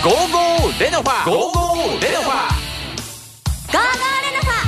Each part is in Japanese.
ゴーゴーレノファゴーゴーレノファゴーゴーレノフ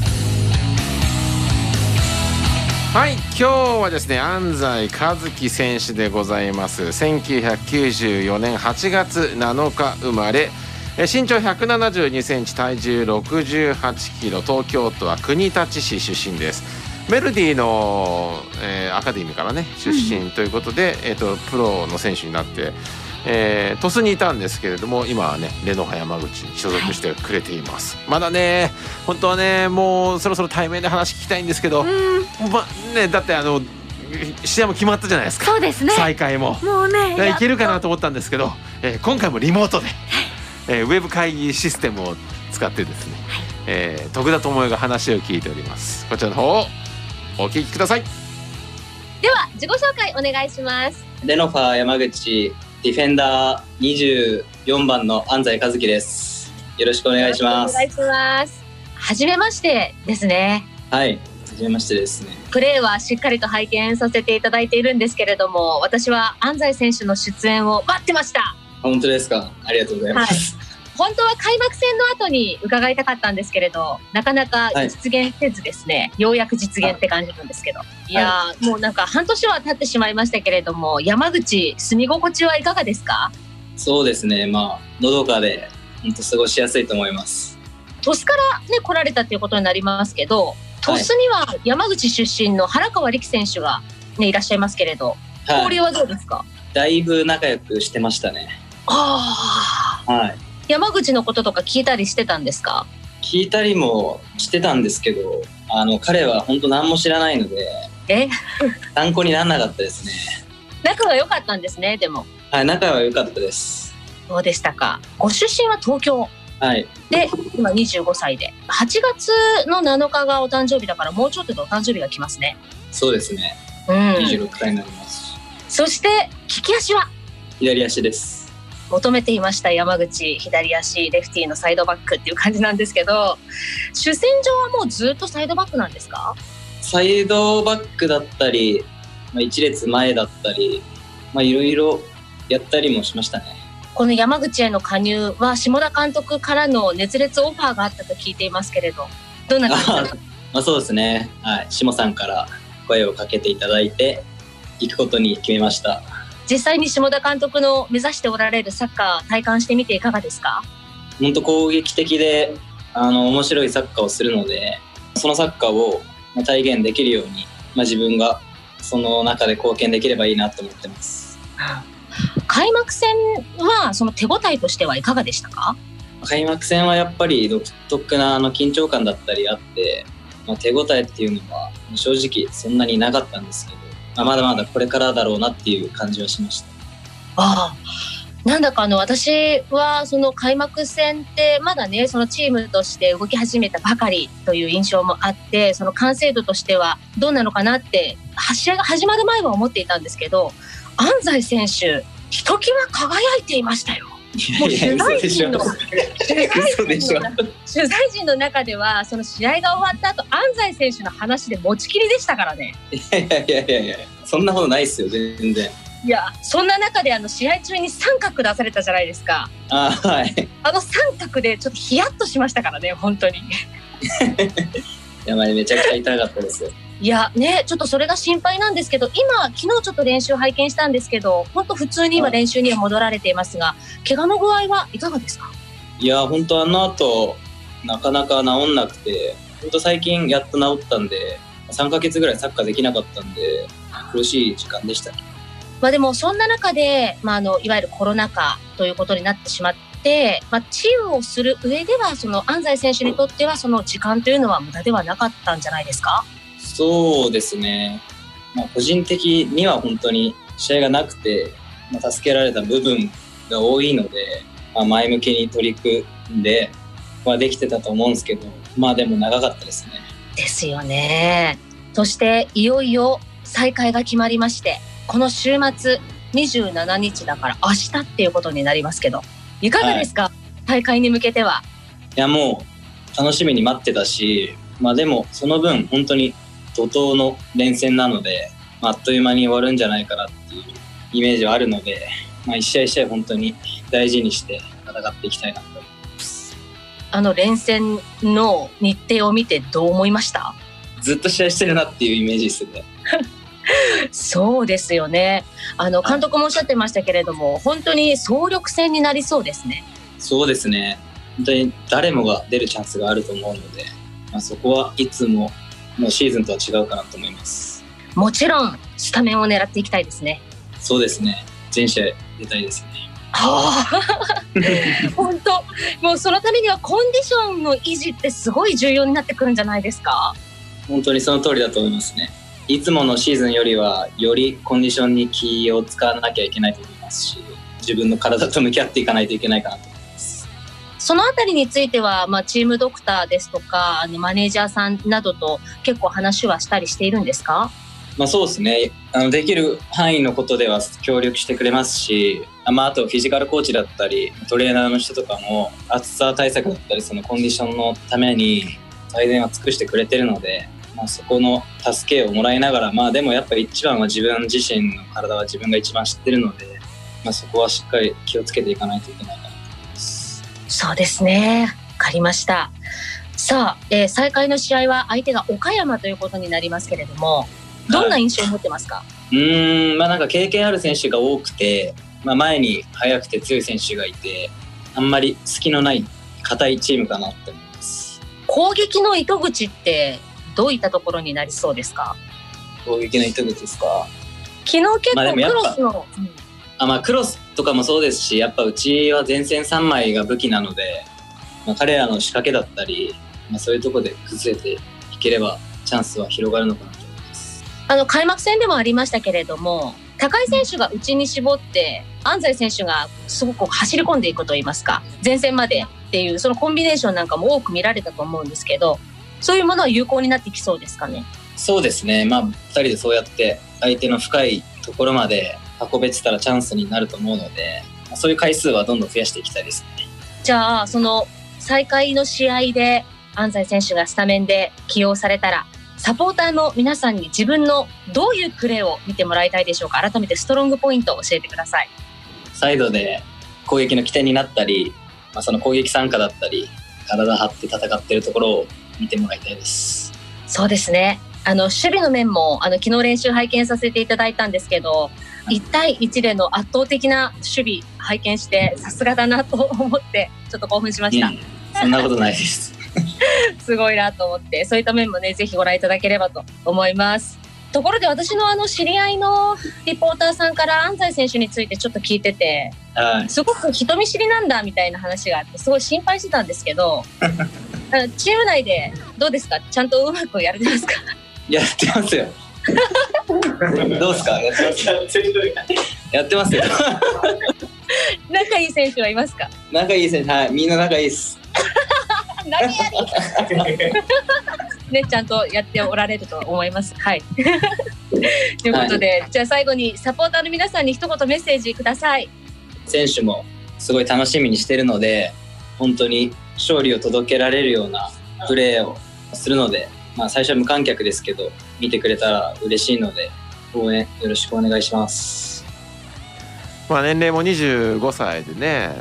はい、今日はですね安西一希選手でございます。1994年8月7日生まれ、身長172センチ、体重68キロ、東京都は国立市出身です。メルディの、アカデミーからね出身ということで、プロの選手になって、鳥栖にいたんですけれども、今はねレノファ山口に所属してくれています、まだね本当はねもうそろそろ対面で話聞きたいんですけど、だって試合も決まったじゃないですか。 そうですね、 再開ももうねいけるかなと思ったんですけど、今回もリモートで、ウェブ会議システムを使ってですね、徳田智代が話を聞いております。こちらの方をお聞きください。 では自己紹介お願いします。 レノファ山口ディフェンダー24番の安西一希です。よろしくお願いします。 お願いします。はじめましてですね。 はい、はじめましてですね。 プレーはしっかりと拝見させていただいているんですけれども、私は安西選手の出演を待ってました。 本当ですか。ありがとうございます、 本当は開幕戦の後に伺いたかったんですけれど、なかなか実現せずですね、ようやく実現って感じなんですけど、いやもうなんか半年は経ってしまいましたけれども、山口住み心地はいかがですか？ そうですね、のどかで本当過ごしやすいと思います。 鳥栖からね来られたということになりますけど、鳥栖には山口出身の原川力選手が、ね、いらっしゃいますけれど、交流はどうですか？ だいぶ仲良くしてましたね。 山口のこととか聞いたりしてたんですか？ 聞いたりもしてたんですけど、彼は本当何も知らないので参考にならなかったですね。 仲が良かったんですね。でも仲は良かったです。 どうでしたか？ご出身は東京で今25歳で、8月の7日がお誕生日だから、もうちょっとでお誕生日が来ますね。 そうですね、26歳になります。そして利き足は左足です。 求めていました山口、左足レフティーのサイドバックっていう感じなんですけど、主戦場はもうずっとサイドバックなんですか？ サイドバックだったり、一列前だったり、いろいろやったりもしましたね。 この山口への加入は下田監督からの熱烈オファーがあったと聞いていますけれど、どんな感じですか？ そうですね、下さんから声をかけていただいて行くことに決めました。 実際に下田監督の目指しておられるサッカー体感してみていかがですか？ 本当攻撃的で面白いサッカーをするので、そのサッカーを体現できるように、自分がその中で貢献できればいいなと思ってます。 開幕戦はその手応えとしてはいかがでしたか？ 開幕戦はやっぱり独特な緊張感だったりあって、手応えっていうのは正直そんなになかったんですけど、まだまだこれからだろうなっていう感じはしました。 なんだか私はその開幕戦ってまだね、そのチームとして動き始めたばかりという印象もあって、その完成度としてはどうなのかなって試合が始まる前は思っていたんですけど、安西選手ひときわ輝いていましたよ。もう取材陣の中ではその試合が終わった後、安西選手の話で持ちきりでしたからね。 いやそんなことないですよ全然。 いや、そんな中で試合中に三角出されたじゃないですか。三角でちょっとヒヤッとしましたからね、本当に。 めちゃくちゃ痛かったですよ。 いやね、ちょっとそれが心配なんですけど、昨日ちょっと練習拝見したんですけど、本当普通に今練習には戻られていますが、怪我の具合はいかがですか？ いや本当後なかなか治んなくて、本当最近やっと治ったんで、3ヶ月ぐらいサッカーできなかったんで苦しい時間でしたね。 でもそんな中で、いわゆるコロナ禍ということになってしまって、チームをする上ではその安西選手にとってはその時間というのは無駄ではなかったんじゃないですか？ そうですね、個人的には本当に試合がなくて、助けられた部分が多いので、前向きに取り組んで、できてたと思うんですけど、でも長かったですね。 ですよね。そしていよいよ再開が決まりまして、この週末27日だから明日っていうことになりますけど、いかがですか？大会に向けては。 いやもう楽しみに待ってたし、でもその分本当に怒涛の連戦なので、あっという間に終わるんじゃないかなっていうイメージはあるので、一試合一試合本当に大事にして戦っていきたいなと思います。 連戦の日程を見てどう思いました？ ずっと試合してるなっていうイメージですね。 そうですよね。監督もおっしゃってましたけれども、本当に総力戦になりそうですね。 そうですね。本当に誰もが出るチャンスがあると思うので、そこはいつものシーズンとは違うかなと思います。 もちろんスタメンを狙っていきたいですね。 そうですね。全試合出たいですね。 本当、もうそのためにはコンディションの維持ってすごい重要になってくるんじゃないですか？ 本当にその通りだと思いますね。いつものシーズンよりはよりコンディションに気を使わなきゃいけないと思いますし、自分の体と向き合っていかないといけないかなと思います。 そのあたりについては、チームドクターですとかマネージャーさんなどと結構話はしたりしているんですか？ そうですね。できる範囲のことでは協力してくれますし、あとフィジカルコーチだったりトレーナーの人とかも暑さ対策だったりそのコンディションのために最善は尽くしてくれてるので、そこの助けをもらいながら、でもやっぱり一番は自分自身の体は自分が一番知ってるので、そこはしっかり気をつけていかないといけないかなと思います。 そうですね。わかりました。さあ、再開の試合は相手が岡山ということになりますけれども、どんな印象を持ってますか？ なんか経験ある選手が多くて、前に速くて強い選手がいて、あんまり隙のない硬いチームかなって思います。 攻撃の糸口ってどういったところになりそうですか？ 攻撃の糸口ですか？ 昨日結構クロスの、 クロスとかもそうですし、やっぱうちは前線3枚が武器なので、彼らの仕掛けだったり、そういうところで崩れていければチャンスは広がるのかなと思います。 開幕戦でもありましたけれども、高井選手が内に絞って安西選手がすごく走り込んでいくといいますか、前線までっていうそのコンビネーションなんかも多く見られたと思うんですけど、そういうものは有効になってきそうですかね？ そうですね。2人でそうやって相手の深いところまで運べてたらチャンスになると思うので、そういう回数はどんどん増やしていきたいですね。 じゃあその再開の試合で安西選手がスタメンで起用されたら、サポーターの皆さんに自分のどういうプレーを見てもらいたいでしょうか？改めてストロングポイントを教えてください。 サイドで攻撃の起点になったり、その攻撃参加だったり、体張って戦っているところを見てもらいたいです。 そうですね。守備の面も昨日練習拝見させていただいたんですけど、1対1での圧倒的な守備拝見してさすがだなと思ってちょっと興奮しました。 そんなことないですすごいなと思って、そういった面もねぜひご覧いただければと思います。ところで私の知り合いのリポーターさんから安西選手についてちょっと聞いてて、すごく人見知りなんだみたいな話があってすごい心配してたんですけどチーム内でどうですか？ちゃんとうまくやれてますか？ やってますよどうですか？やってますやってますよ仲いい選手はいますか？ 仲いい選手、はい、みんな仲いいです何やりね、ちゃんとやっておられると思います。はいということで、じゃあ最後にサポーターの皆さんに一言メッセージください。 選手もすごい楽しみにしてるので、本当に勝利を届けられるようなプレーをするので、最初は無観客ですけど見てくれたら嬉しいので応援よろしくお願いします。 年齢も25歳でね、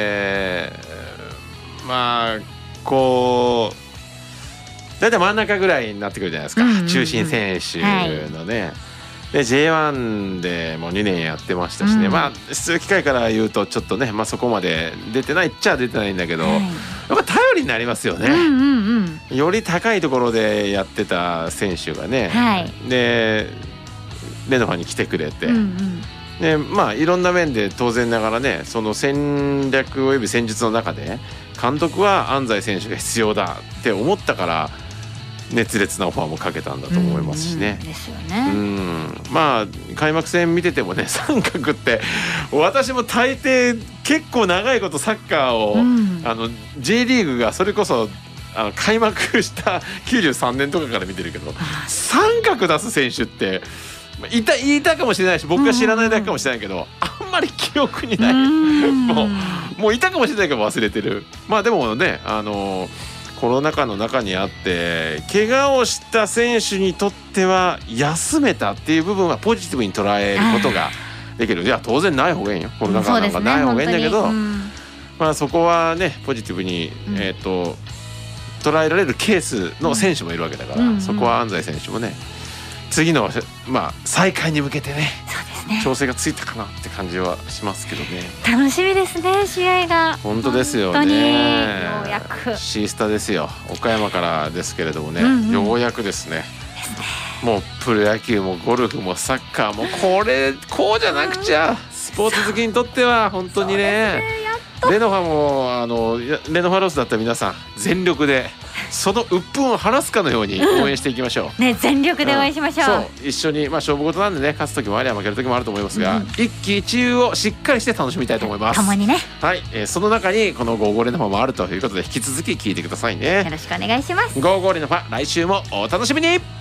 こうだいたい真ん中ぐらいになってくるじゃないですか、中心選手のね、で J1 でもう2年やってましたしね、出場機会から言うとちょっとね、そこまで出てないっちゃ出てないんだけど、やっぱ頼りになりますよね、より高いところでやってた選手がね、でレノファに来てくれて、でいろんな面で当然ながらね、その戦略および戦術の中で監督は安西選手が必要だって思ったから熱烈なオファーもかけたんだと思いますしね。 ですよね。 開幕戦見ててもね、三角って私も大抵結構長いことサッカーを、J リーグがそれこそ開幕した93年とかから見てるけど、三角出す選手って言いたかもしれないし、僕が知らないだけかもしれないけど、あんまり記憶にないもういたかもしれないけど忘れてる。でもね、コロナ禍の中にあって怪我をした選手にとっては休めたっていう部分はポジティブに捉えることができる。いや当然ない方がいいよ、コロナ禍なんかない方がいいんだけど、 まあ、そこはねポジティブに、捉えられるケースの選手もいるわけだから、そこは安西選手もね次の、まあ、再開に向けてね、 そうですね、 調整がついたかなって感じはしますけどね。 楽しみですね、試合が。 本当ですよね。 本当にようやくシースタですよ、岡山からですけれどもね、ようやくですね。もうプロ野球もゴルフもサッカーもこうじゃなくちゃ、スポーツ好きにとっては本当にね、レノファもレノファロスだった皆さん全力でその鬱憤を晴らすかのように応援していきましょう、 ね、全力で応援しましょう、 そう一緒に、まあ、勝負事なんでね、勝つ時もありゃ負ける時もあると思いますが、一喜一憂をしっかりして楽しみたいと思います。 共にね、 はい、その中にこの55レノファもあるということで引き続き聞いてくださいね。 よろしくお願いします。 55レノファ来週もお楽しみに。